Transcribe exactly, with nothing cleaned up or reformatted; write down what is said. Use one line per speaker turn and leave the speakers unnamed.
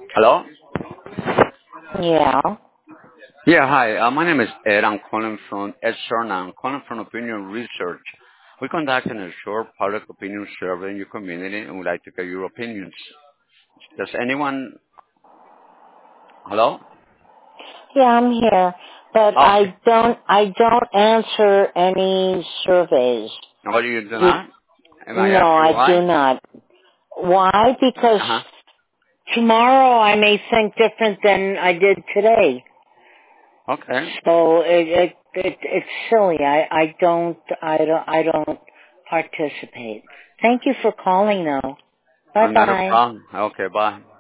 Hello?
Yeah.
Yeah, hi. Uh, my name is Ed. I'm calling from Ed Cerna. I'm calling from Opinion Research. We're conducting a short public opinion survey in your community and we'd like to get your opinions. Does anyone... Hello?
Yeah, I'm here. But
Okay.
I don't I don't answer any surveys.
What do you do
You,
not? Am I
no,
asking
I do
why?
not. Why? Because
Uh-huh.
tomorrow I may think different than I did today.
Okay.
So it, it, it it's silly. I, I don't I don't I don't participate. Thank you for calling though. Bye
Uh, not a
bye.
problem. Okay, bye.